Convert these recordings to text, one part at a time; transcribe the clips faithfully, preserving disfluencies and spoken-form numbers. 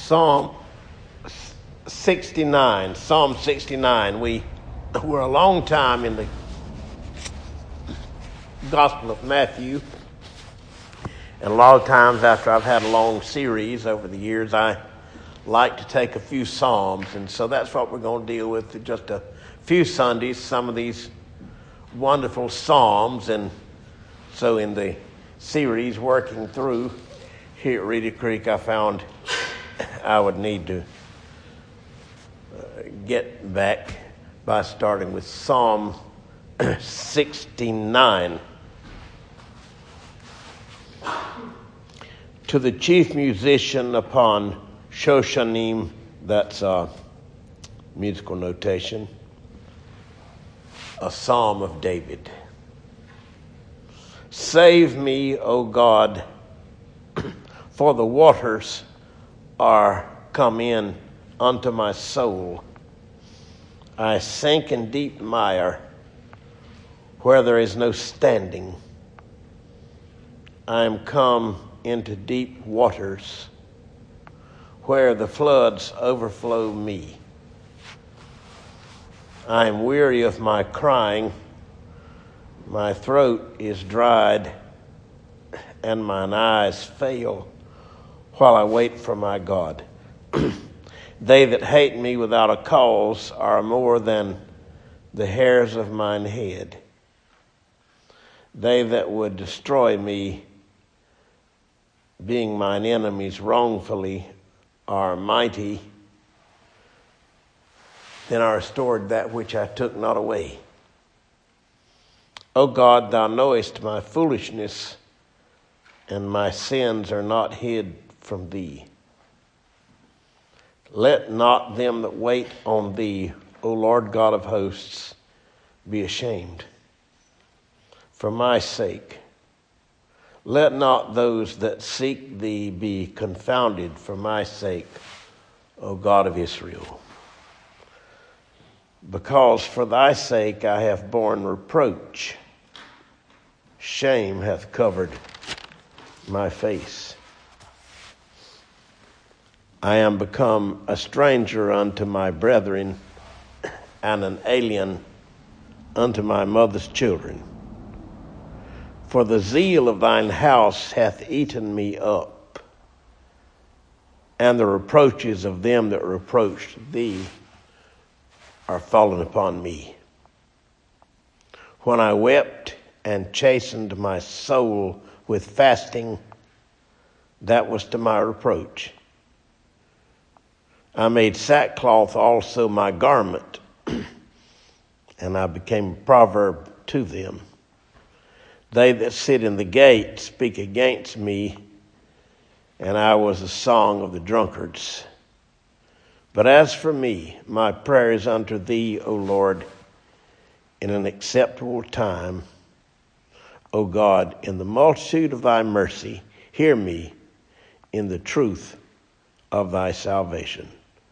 Psalm sixty-nine. Psalm sixty-nine. We were a long time in the Gospel of Matthew. And a lot of times after I've had a long series over the years, I like to take a few Psalms. And so that's what we're going to deal with for just a few Sundays, some of these wonderful Psalms. And so in the series working through here at Reedy Creek, I found I would need to uh, get back by starting with Psalm sixty-nine. To the chief musician upon Shoshanim, that's a musical notation, a psalm of David. Save me, O God, for the waters are come in unto my soul. I sink in deep mire where there is no standing. I am come into deep waters where the floods overflow me. I am weary of my crying. My throat is dried and mine eyes fail while I wait for my God. They that hate me without a cause are more than the hairs of mine head. They that would destroy me, being mine enemies wrongfully, are mighty. Then I restored that which I took not away. O God, thou knowest my foolishness, and my sins are not hid from thee. Let not them that wait on thee, O Lord God of hosts, be ashamed. For my sake, let not those that seek thee be confounded for my sake, O God of Israel. Because for thy sake I have borne reproach. Shame hath covered my face. I am become a stranger unto my brethren, and an alien unto my mother's children. For the zeal of thine house hath eaten me up, and the reproaches of them that reproached thee are fallen upon me. When I wept and chastened my soul with fasting, that was to my reproach. I made sackcloth also my garment, and I became a proverb to them. They that sit in the gate speak against me, and I was a song of the drunkards. But as for me, my prayer is unto thee, O Lord, in an acceptable time. O God, in the multitude of thy mercy, hear me in the truth of thy salvation.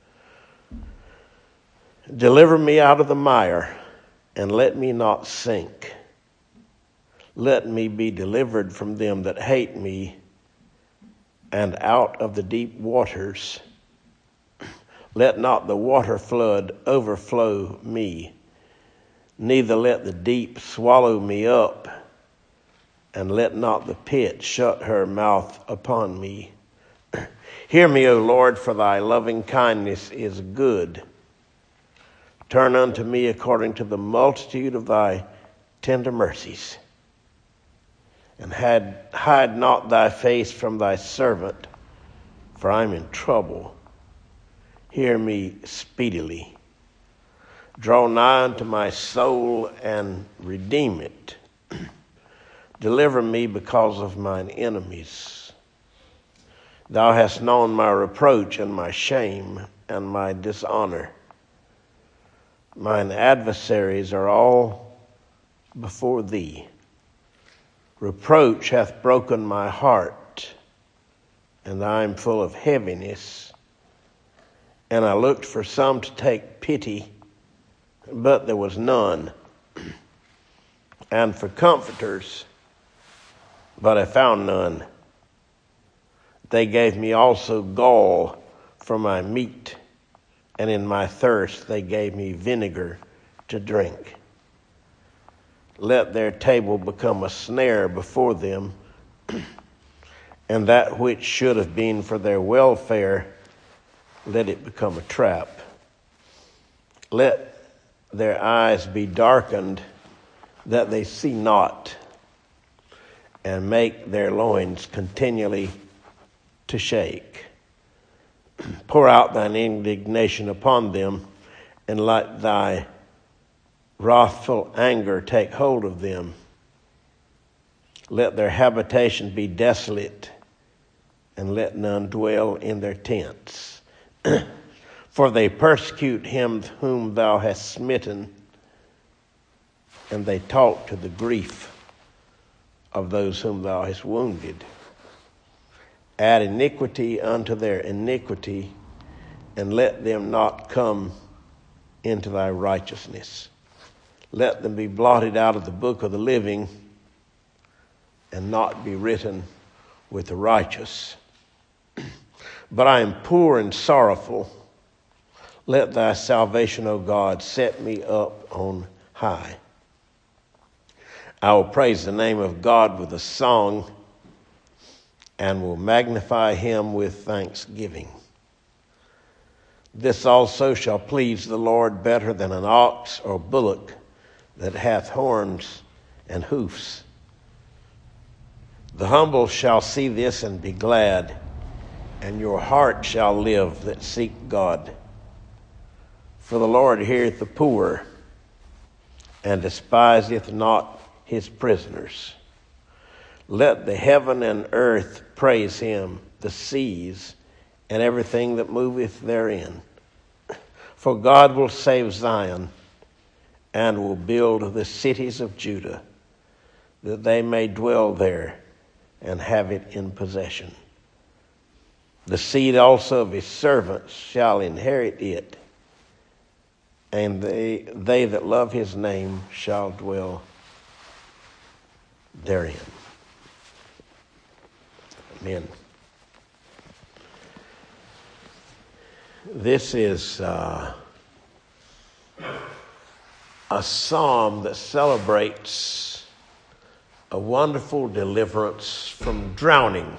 Deliver me out of the mire, and let me not sink. Let me be delivered from them that hate me, and out of the deep waters. Let not the water flood overflow me, neither let the deep swallow me up, and let not the pit shut her mouth upon me. Hear me, O Lord, for thy loving kindness is good. Turn unto me according to the multitude of thy tender mercies. And had, hide not thy face from thy servant, for I am in trouble. Hear me speedily. Draw nigh unto my soul and redeem it. Deliver me because of mine enemies. Thou hast known my reproach and my shame and my dishonor. Mine adversaries are all before thee. Reproach hath broken my heart, and I am full of heaviness. And I looked for some to take pity, but there was none. And for comforters, but I found none. They gave me also gall for my meat, and in my thirst they gave me vinegar to drink. Let their table become a snare before them, and that which should have been for their welfare, let it become a trap. Let their eyes be darkened, that they see not, and make their loins continually to shake. Pour out thine indignation upon them, and let thy wrathful anger take hold of them. Let their habitation be desolate, and let none dwell in their tents. For they persecute him whom thou hast smitten, and they talk to the grief of those whom thou hast wounded. Add iniquity unto their iniquity, and let them not come into thy righteousness. Let them be blotted out of the book of the living, and not be written with the righteous. But I am poor and sorrowful. Let thy salvation, O God, set me up on high. I will praise the name of God with a song, and will magnify him with thanksgiving. This also shall please the Lord better than an ox or bullock that hath horns and hoofs. The humble shall see this and be glad, and your heart shall live that seek God. For the Lord heareth the poor, and despiseth not his prisoners. Let the heaven and earth praise him, the seas, and everything that moveth therein. For God will save Zion, and will build the cities of Judah, that they may dwell there and have it in possession. The seed also of his servants shall inherit it, and they, they that love his name shall dwell therein. Amen. This is uh, a psalm that celebrates a wonderful deliverance from drowning.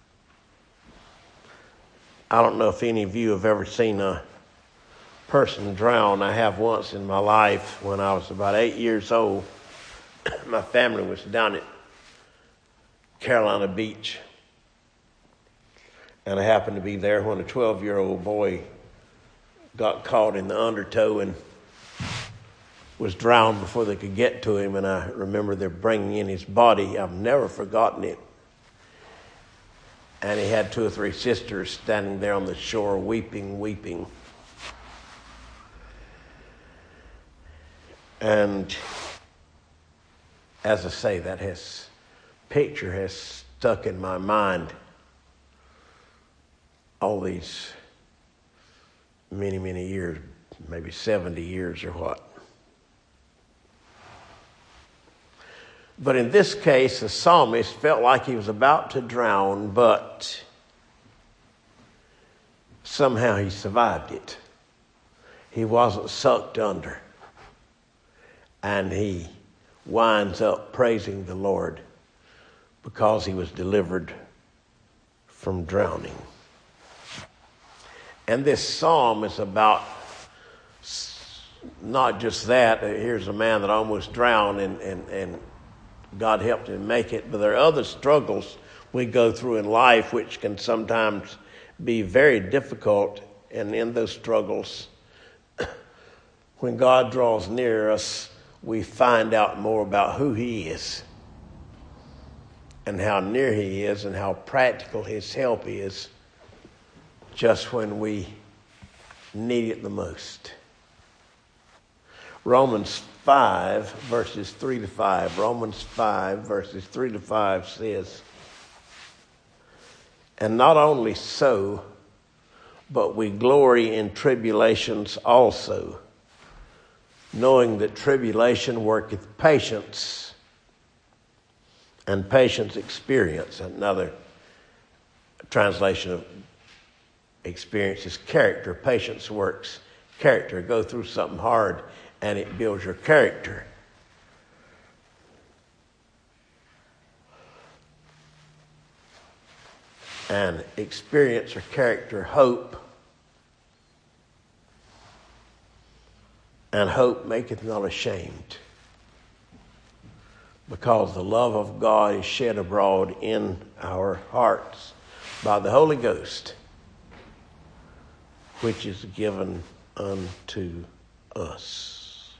I don't know if any of you have ever seen a person drown. I have once in my life when I was about eight years old. My family was down at Carolina Beach, and I happened to be there when a twelve-year-old boy got caught in the undertow and was drowned before they could get to him. And I remember they're bringing in his body. I've never forgotten it. And he had two or three sisters standing there on the shore weeping, weeping. And as I say, that has picture has stuck in my mind all these many, many years, maybe seventy years or what. But in this case, the psalmist felt like he was about to drown, but somehow he survived it. He wasn't sucked under. And he winds up praising the Lord because he was delivered from drowning. And this psalm is about not just that. Here's a man that almost drowned and, and, and God helped him make it. But there are other struggles we go through in life which can sometimes be very difficult. And in those struggles, when God draws near us, we find out more about who he is and how near he is and how practical his help is just when we need it the most. Romans five, verses three to five. Romans five, verses three to five says, "And not only so, but we glory in tribulations also, knowing that tribulation worketh patience, and patience experience." Another translation of experiences character. Patience works character. Go through something hard and it builds your character. And experience or character, hope. And hope maketh not ashamed, because the love of God is shed abroad in our hearts by the Holy Ghost, which is given unto us.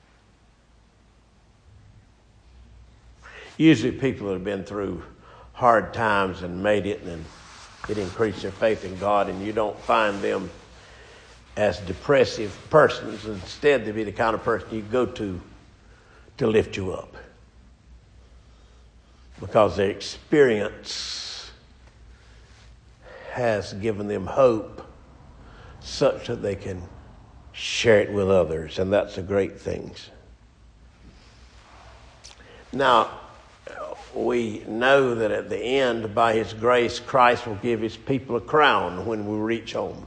Usually people that have been through hard times and made it, and it increased their faith in God, and you don't find them as depressive persons. Instead, they be the kind of person you go to to lift you up, because their experience has given them hope such that they can share it with others, and that's a great thing. Now, we know that at the end, by his grace, Christ will give his people a crown when we reach home.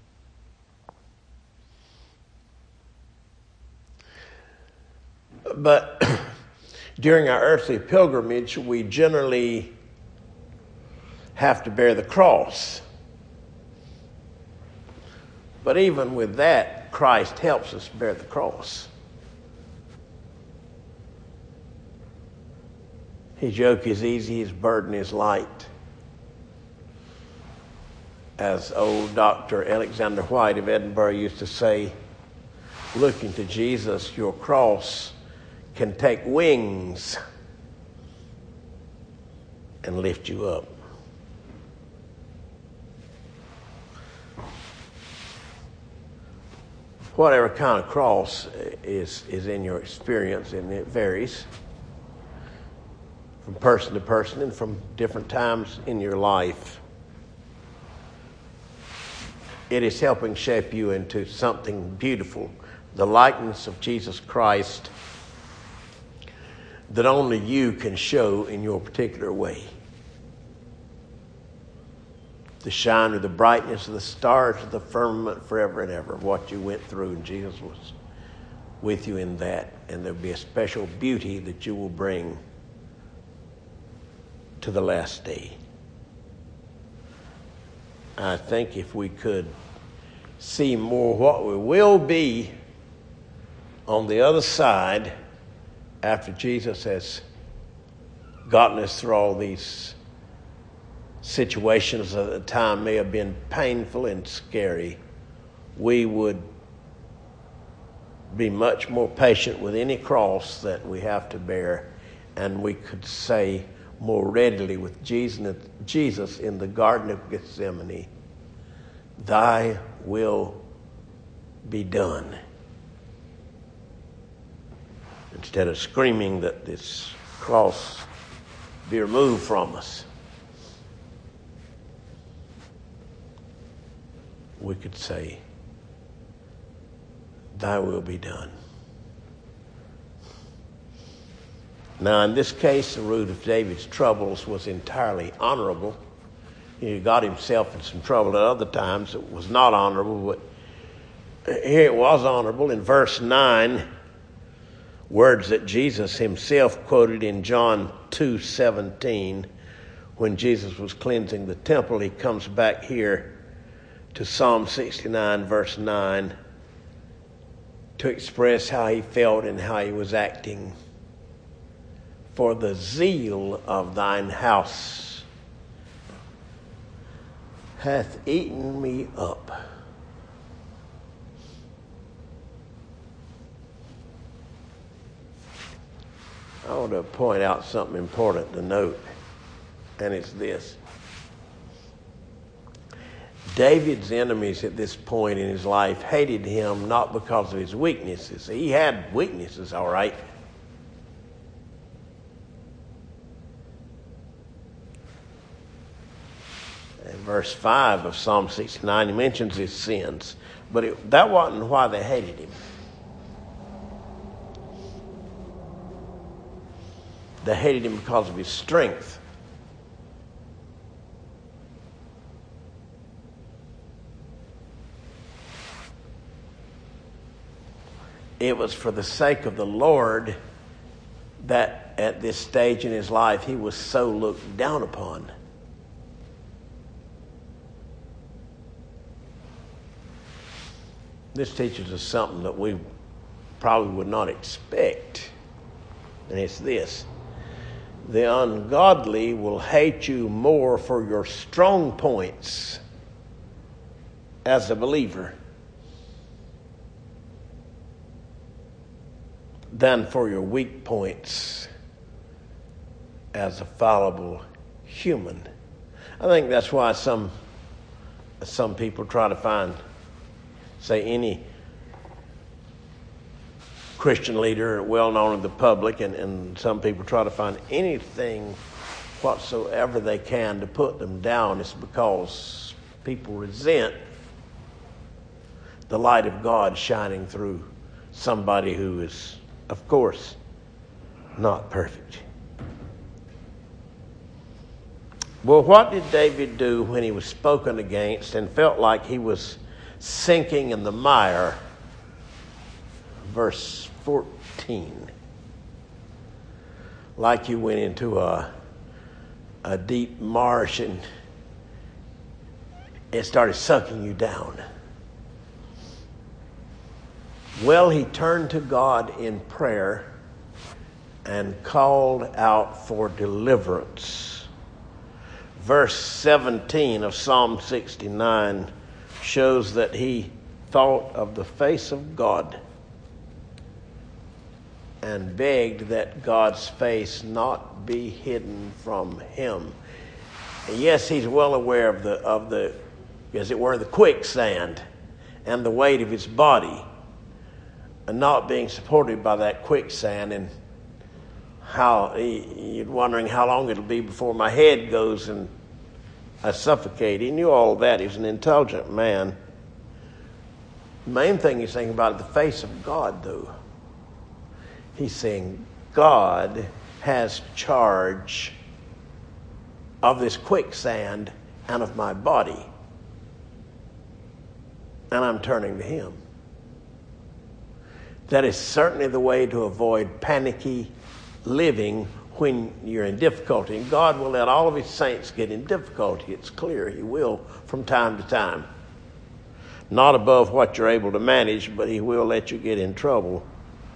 But during our earthly pilgrimage, we generally have to bear the cross. But even with that, Christ helps us bear the cross. His yoke is easy, his burden is light. As old Doctor Alexander White of Edinburgh used to say, looking to Jesus, your cross can take wings and lift you up. Whatever kind of cross is, is in your experience, and it varies from person to person and from different times in your life. It is helping shape you into something beautiful, the likeness of Jesus Christ that only you can show in your particular way. The shine or the brightness of the stars of the firmament forever and ever, what you went through, and Jesus was with you in that, and there'll be a special beauty that you will bring to the last day. I think if we could see more what we will be on the other side after Jesus has gotten us through all these situations that at the time may have been painful and scary, we would be much more patient with any cross that we have to bear, and we could say more readily with Jesus in the Garden of Gethsemane, thy will be done. Instead of screaming that this cross be removed from us, we could say, thy will be done. Now, in this case, the root of David's troubles was entirely honorable. He got himself in some trouble at other times. It was not honorable, but here it was honorable. In verse nine, words that Jesus himself quoted in John two seventeen, when Jesus was cleansing the temple, he comes back here to Psalm sixty-nine, verse nine, to express how he felt and how he was acting. For the zeal of thine house hath eaten me up. I want to point out something important to note, and it's this. David's enemies at this point in his life hated him not because of his weaknesses. He had weaknesses, all right. In verse five of Psalm sixty-nine, he mentions his sins, but it, that wasn't why they hated him. They hated him because of his strength. it was for the sake of the Lord that at this stage in his life he was so looked down upon. This teaches us something that we probably would not expect, and it's this: the ungodly will hate you more for your strong points as a believer than for your weak points as a fallible human. I think that's why some some people try to find, say, any Christian leader well known in the public, and, and some people try to find anything whatsoever they can to put them down. It's because people resent the light of God shining through somebody who is, of course, not perfect. Well, what did David do when he was spoken against and felt like he was sinking in the mire? Verse fourteen. Like you went into a, a deep marsh and it started sucking you down. Well, he turned to God in prayer and called out for deliverance. Verse seventeen of Psalm sixty-nine shows that he thought of the face of God and begged that God's face not be hidden from him. And yes, he's well aware of the, of the, as it were, the quicksand and the weight of his body, and not being supported by that quicksand, and how he, you're wondering how long it'll be before my head goes and I suffocate. He knew all that. He was an intelligent man. The main thing he's thinking about is the face of God, though. He's saying, God has charge of this quicksand and of my body, and I'm turning to him. That is certainly the way to avoid panicky living when you're in difficulty. And God will let all of his saints get in difficulty. It's clear he will from time to time. Not above what you're able to manage, but he will let you get in trouble.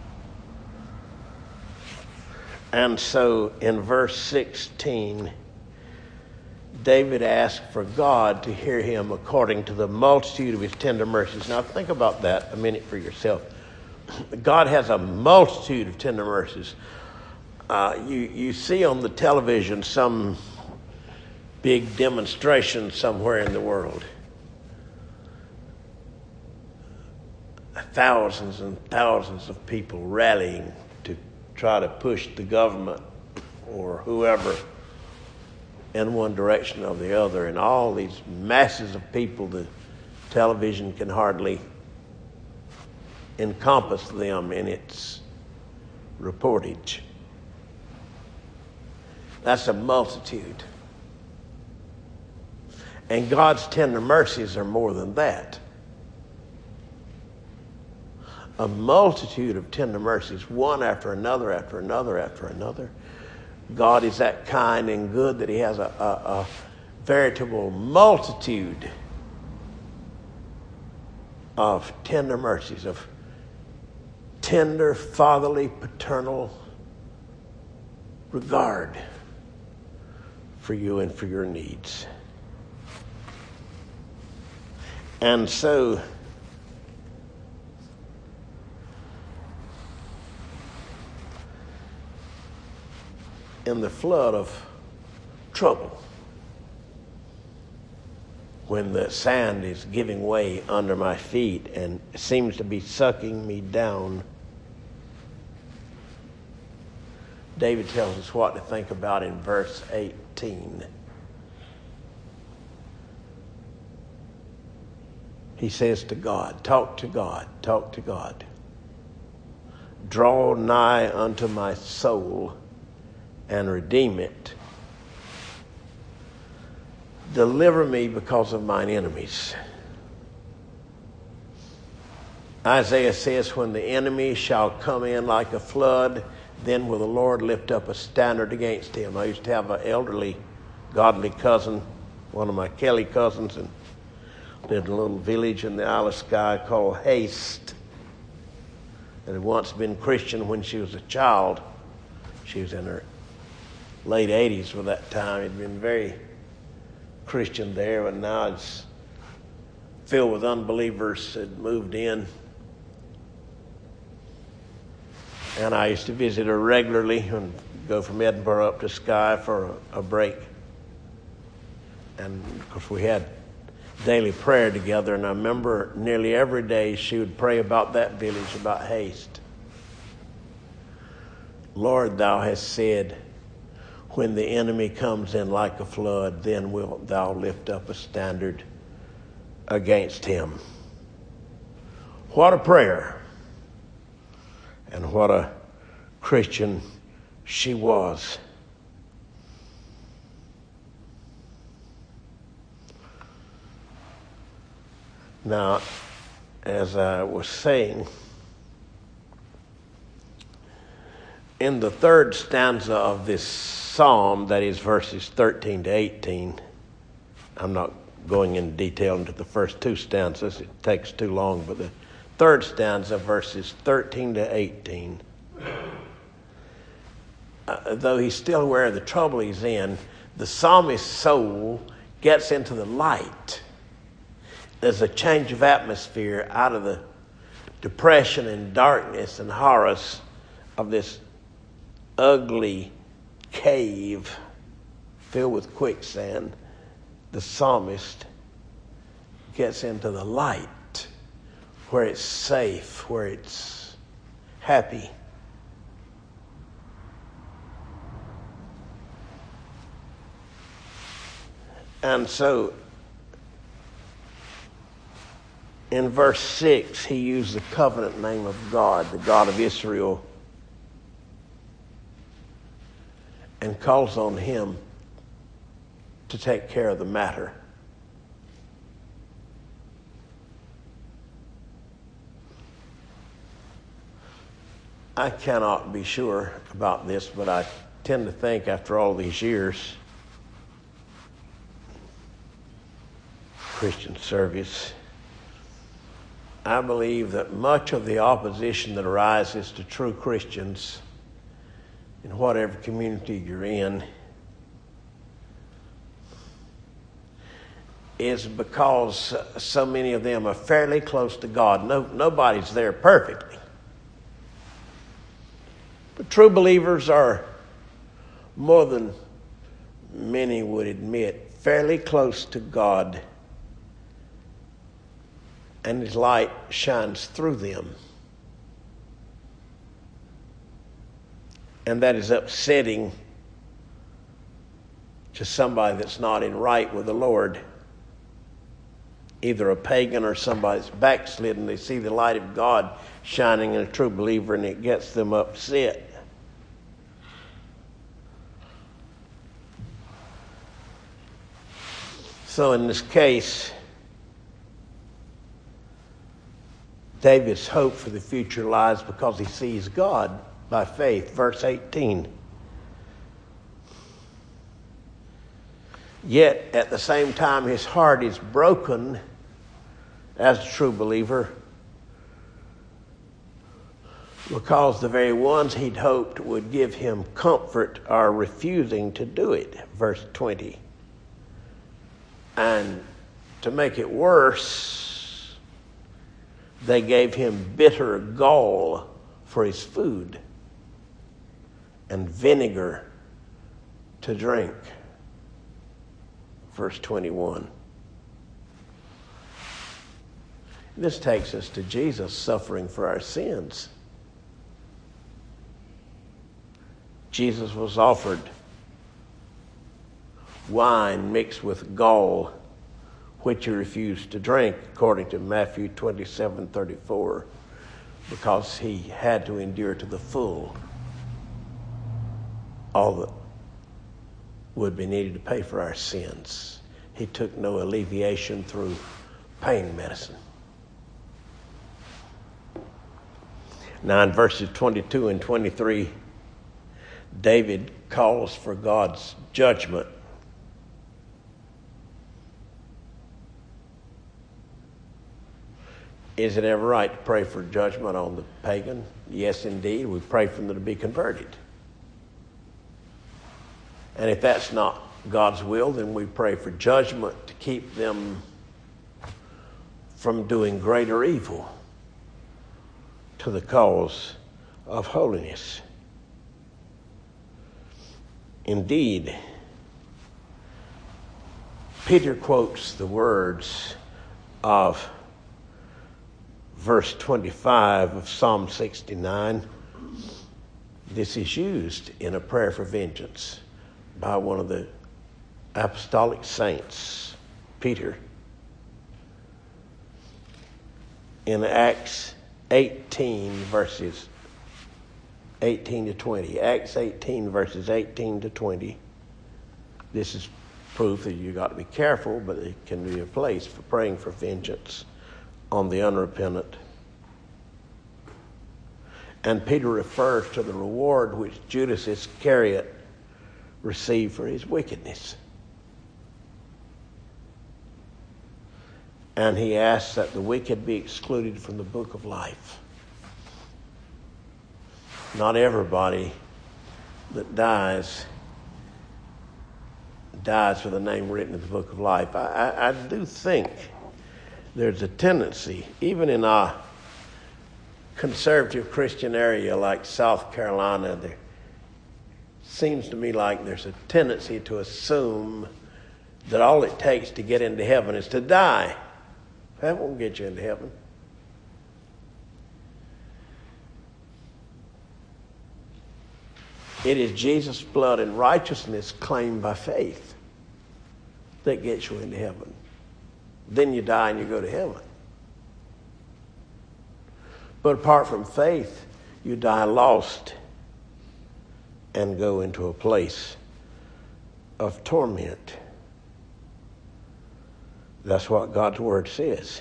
And so in verse sixteen, David asked for God to hear him according to the multitude of his tender mercies. Now think about that a minute for yourself. God has a multitude of tender mercies. Uh, you, you see on the television some big demonstration somewhere in the world. Thousands and thousands of people rallying to try to push the government or whoever in one direction or the other. And all these masses of people, the television can hardly encompass them in its reportage. That's a multitude. And God's tender mercies are more than that. A multitude of tender mercies, one after another, after another, after another. God is that kind and good that he has a, a, a veritable multitude of tender mercies, of tender, fatherly, paternal regard for you and for your needs. And so in the flood of trouble, when the sand is giving way under my feet and seems to be sucking me down, David tells us what to think about in verse eighteen. He says to God, talk to God, talk to God. Draw nigh unto my soul and redeem it. Deliver me because of mine enemies. Isaiah says, when the enemy shall come in like a flood, then will the Lord lift up a standard against him. I used to have an elderly, godly cousin, one of my Kelly cousins, and lived in a little village in the Isle of Skye called Haste. That had once been Christian when she was a child. She was in her late eighties for that time. Had been very Christian there, but now it's filled with unbelievers had moved in. And I used to visit her regularly and go from Edinburgh up to Skye for a, a break. And of course we had daily prayer together, and I remember nearly every day she would pray about that village, about Haste. Lord, thou hast said, when the enemy comes in like a flood, then wilt thou lift up a standard against him. What a prayer. And what a Christian she was. Now, as I was saying, in the third stanza of this psalm, that is verses thirteen to eighteen, I'm not going into detail into the first two stanzas, it takes too long, but the third stanza, verses thirteen to eighteen, uh, though he's still aware of the trouble he's in, the psalmist's soul gets into the light. There's a change of atmosphere out of the depression and darkness and horrors of this ugly cave filled with quicksand. The psalmist gets into the light where it's safe, where it's happy. And so in verse six, he used the covenant name of God, the God of Israel, and calls on him to take care of the matter. I cannot be sure about this, but I tend to think after all these years Christian service, I believe that much of the opposition that arises to true Christians in whatever community you're in is because so many of them are fairly close to God. No, nobody's there perfectly. But true believers are, more than many would admit, fairly close to God, and his light shines through them. And that is upsetting to somebody that's not in right with the Lord, either a pagan or somebody that's backslidden. They see the light of God shining in a true believer, and it gets them upset. So in this case, David's hope for the future lies because he sees God by faith. Verse eighteen. Yet at the same time his heart is broken as a true believer because the very ones he'd hoped would give him comfort are refusing to do it. Verse twenty. And to make it worse, they gave him bitter gall for his food and vinegar to drink. Verse twenty-one. This takes us to Jesus suffering for our sins. Jesus was offered wine mixed with gall, which he refused to drink, according to Matthew twenty-seven thirty-four, because he had to endure to the full all that would be needed to pay for our sins. He took no alleviation through pain medicine. Now in verses twenty-two and twenty-three, David calls for God's judgment. Is it ever right to pray for judgment on the pagan? Yes, indeed. We pray for them to be converted. And if that's not God's will, then we pray for judgment to keep them from doing greater evil to the cause of holiness. Indeed, Peter quotes the words of verse twenty-five of Psalm sixty-nine. This is used in a prayer for vengeance by one of the apostolic saints, Peter. In Acts eighteen, verses eighteen to twenty. Acts eighteen, verses eighteen to twenty. This is proof that you've got to be careful, but it can be a place for praying for vengeance on the unrepentant. And Peter refers to the reward which Judas Iscariot received for his wickedness. And he asks that the wicked be excluded from the book of life. Not everybody that dies dies with a name written in the book of life. I, I, I do think there's a tendency, even in a conservative Christian area like South Carolina, there seems to me like there's a tendency to assume that all it takes to get into heaven is to die. That won't get you into heaven. It is Jesus' blood and righteousness claimed by faith that gets you into heaven. Then you die and you go to heaven. But apart from faith, you die lost and go into a place of torment. That's what God's word says.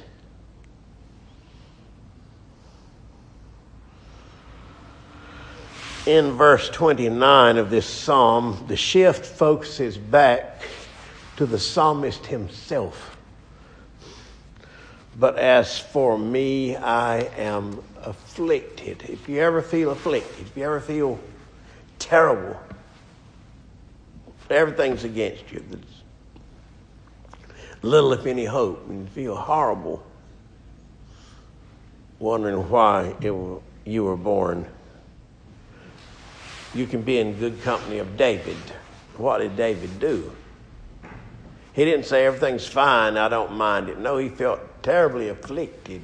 In verse twenty-nine of this psalm, the shift focuses back to the psalmist himself. But as for me, I am afflicted. If you ever feel afflicted, if you ever feel terrible, everything's against you. There's little, if any, hope, and you feel horrible, wondering why it were, you were born. You can be in good company of David. What did David do? He didn't say everything's fine, I don't mind it. No, he felt terribly afflicted.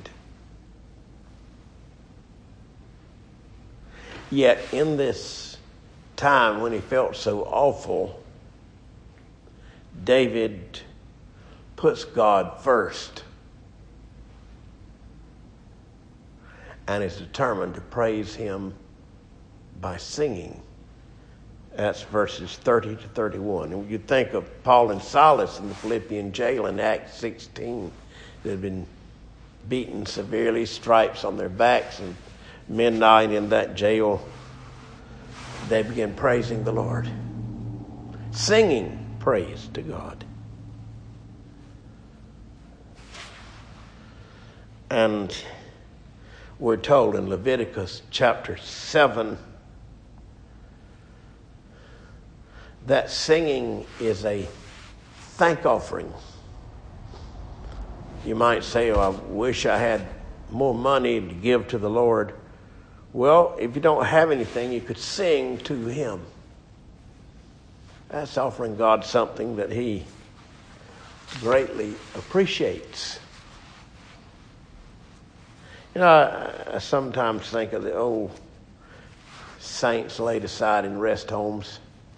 Yet in this time when he felt so awful, David puts God first and is determined to praise him by singing. That's verses thirty to thirty-one. And you think of Paul and Silas in the Philippian jail in Acts sixteen. They'd been beaten severely, stripes on their backs, and midnight in that jail, they began praising the Lord, singing praise to God. And we're told in Leviticus chapter seven that singing is a thank offering. You might say, oh, I wish I had more money to give to the Lord. Well, if you don't have anything, you could sing to him. That's offering God something that he greatly appreciates. You know, I, I sometimes think of the old saints laid aside in rest homes.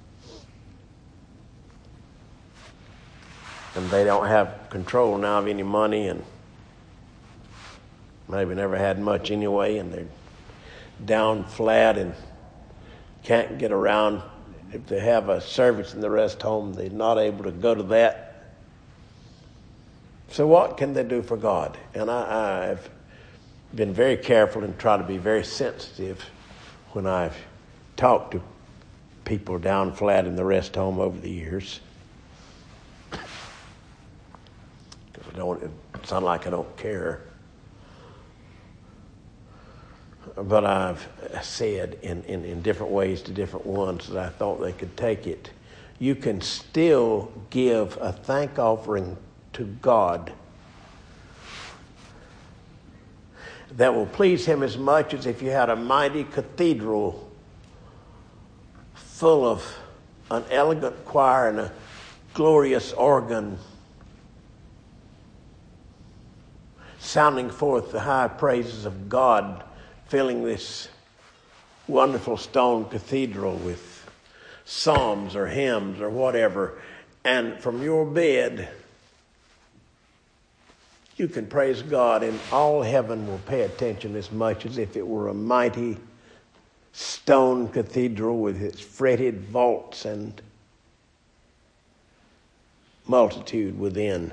And they don't have control now of any money, and maybe never had much anyway, and they're down flat and can't get around. If they have a service in the rest home, they're not able to go to that. So what can they do for God? And I, I've been very careful and try to be very sensitive when I've talked to people down flat in the rest home over the years. I don't it sound like I don't care. But I've said in, in, in different ways to different ones that I thought they could take it. You can still give a thank offering to God that will please him as much as if you had a mighty cathedral full of an elegant choir and a glorious organ sounding forth the high praises of God, filling this wonderful stone cathedral with psalms or hymns or whatever. And from your bed, you can praise God, and all heaven will pay attention as much as if it were a mighty stone cathedral with its fretted vaults and multitude within,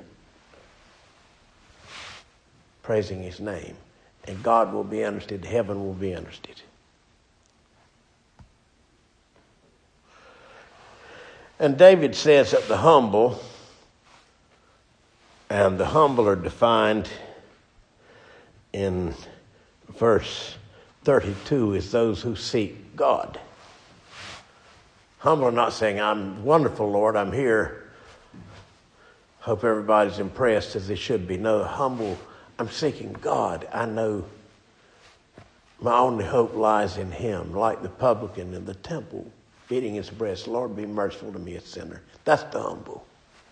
praising his name. And God will be interested, heaven will be interested. And David says that the humble, and the humble are defined in verse thirty-two as those who seek God. Humble are not saying, I'm wonderful, Lord, I'm here. Hope everybody's impressed as they should be. No, humble, I'm seeking God. I know my only hope lies in him, like the publican in the temple, beating his breast, Lord, be merciful to me, a sinner. That's the humble.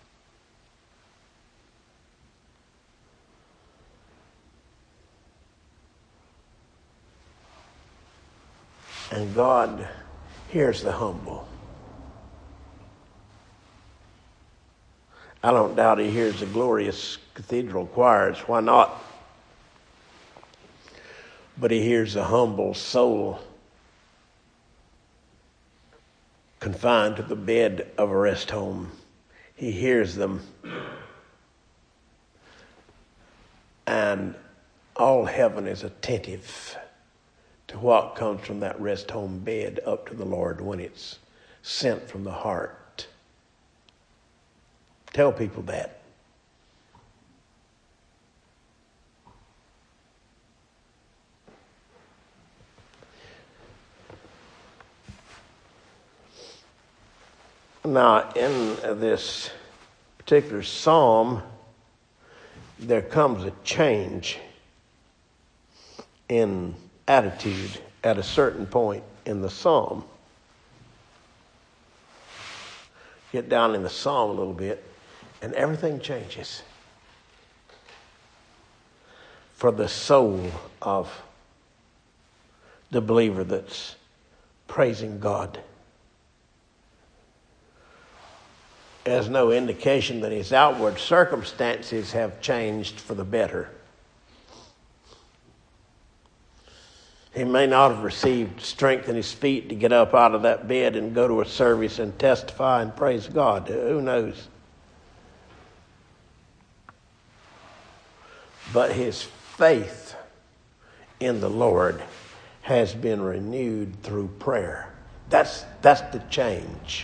And God hears the humble. I don't doubt he hears the glorious cathedral choirs. Why not? But he hears the humble soul confined to the bed of a rest home. He hears them. And all heaven is attentive to what comes from that rest home bed up to the Lord when it's sent from the heart. Tell people that. Now, in this particular psalm, there comes a change in attitude at a certain point in the psalm. Get down in the psalm a little bit, and everything changes for the soul of the believer that's praising God. There's no indication that his outward circumstances have changed for the better. He may not have received strength in his feet to get up out of that bed and go to a service and testify and praise God. Who knows? But his faith in the Lord has been renewed through prayer. That's, that's the change.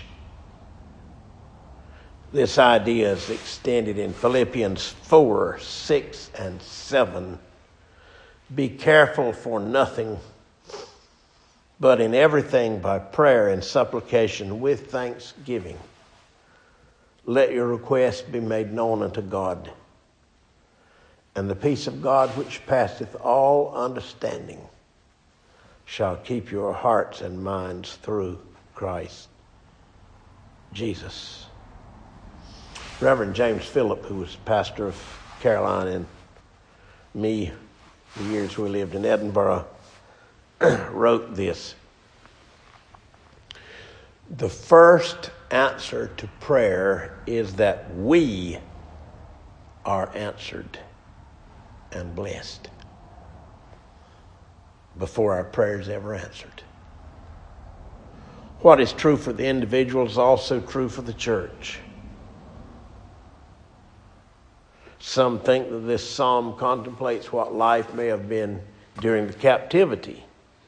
This idea is extended in Philippians four, six, and seven. Be careful for nothing, but in everything by prayer and supplication with thanksgiving. Let your requests be made known unto God. And the peace of God which passeth all understanding shall keep your hearts and minds through Christ Jesus. Reverend James Phillip, who was pastor of Caroline and me the years we lived in Edinburgh, wrote this. The first answer to prayer is that we are answered and blessed before our prayers ever answered. What is true for the individual is also true for the church. Some think that this psalm contemplates what life may have been during the captivity.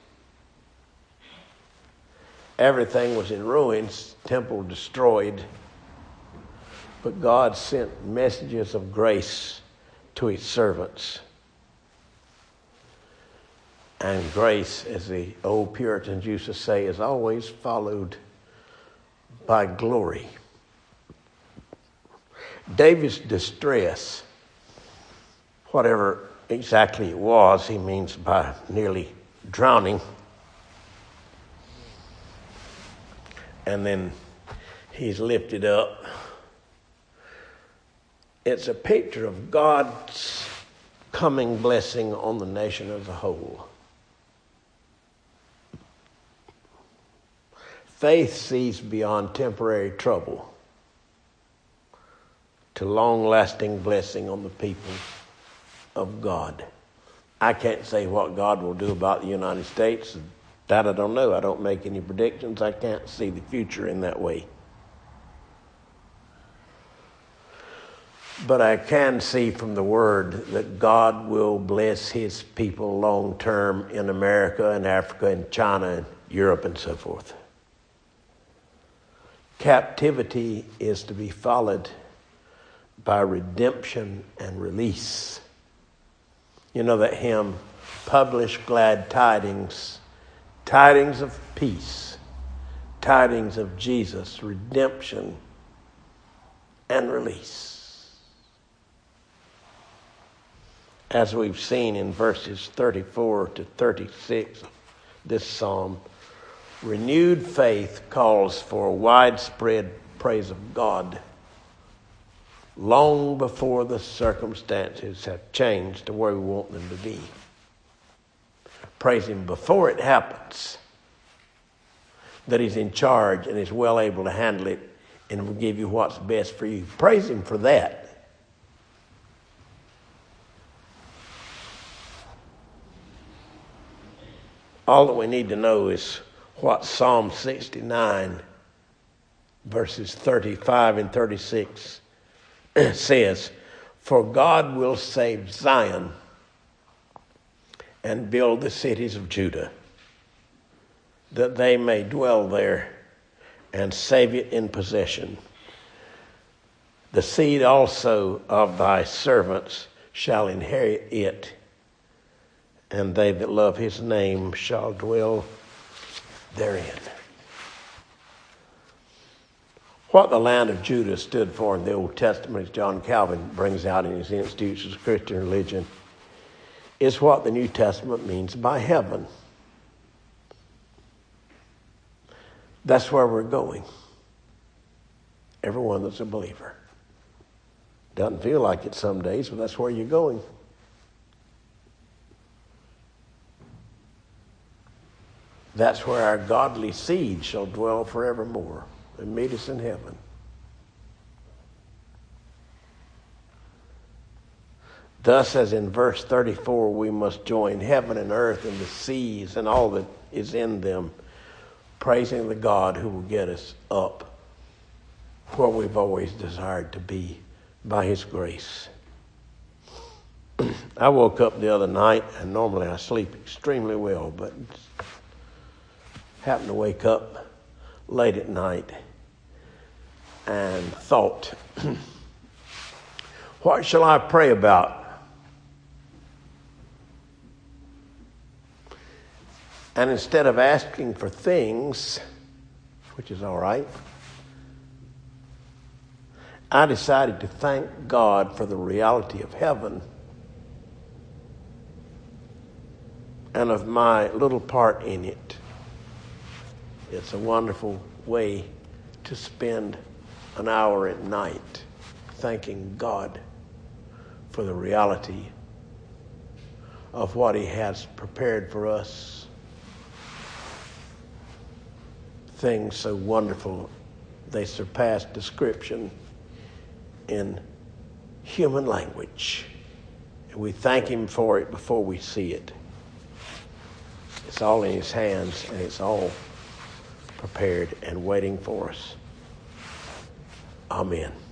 Everything was in ruins, temple destroyed, but God sent messages of grace to his servants. And grace, as the old Puritans used to say, is always followed by glory. David's distress, whatever exactly it was, he means by nearly drowning. And then he's lifted up. It's a picture of God's coming blessing on the nation as a whole. Faith sees beyond temporary trouble to long-lasting blessing on the people of God. I can't say what God will do about the United States. That I don't know. I don't make any predictions. I can't see the future in that way. But I can see from the Word that God will bless his people long term in America and Africa and China and Europe and so forth. Captivity is to be followed by redemption and release. You know that hymn, publish glad tidings, tidings of peace, tidings of Jesus, redemption and release. As we've seen in verses thirty-four to thirty-six of this psalm, renewed faith calls for widespread praise of God long before the circumstances have changed to where we want them to be. Praise him before it happens, that he's in charge and is well able to handle it and will give you what's best for you. Praise him for that. All that we need to know is what Psalm sixty-nine, verses thirty-five and thirty-six says. For God will save Zion and build the cities of Judah, that they may dwell there and save it in possession. The seed also of thy servants shall inherit it, and they that love his name shall dwell therein. What the land of Judah stood for in the Old Testament, as John Calvin brings out in his Institutes of Christian Religion, is what the New Testament means by heaven. That's where we're going. Everyone that's a believer. Doesn't feel like it some days, but that's where you're going. That's where our godly seed shall dwell forevermore and meet us in heaven. Thus, as in verse thirty-four, we must join heaven and earth and the seas and all that is in them, praising the God who will get us up where we've always desired to be by his grace. I woke up the other night, and normally I sleep extremely well, but happened to wake up late at night and thought, what shall I pray about? And instead of asking for things, which is all right, I decided to thank God for the reality of heaven and of my little part in it. It's a wonderful way to spend an hour at night thanking God for the reality of what he has prepared for us. Things so wonderful, they surpass description in human language. And we thank him for it before we see it. It's all in his hands, and it's all prepared and waiting for us. Amen.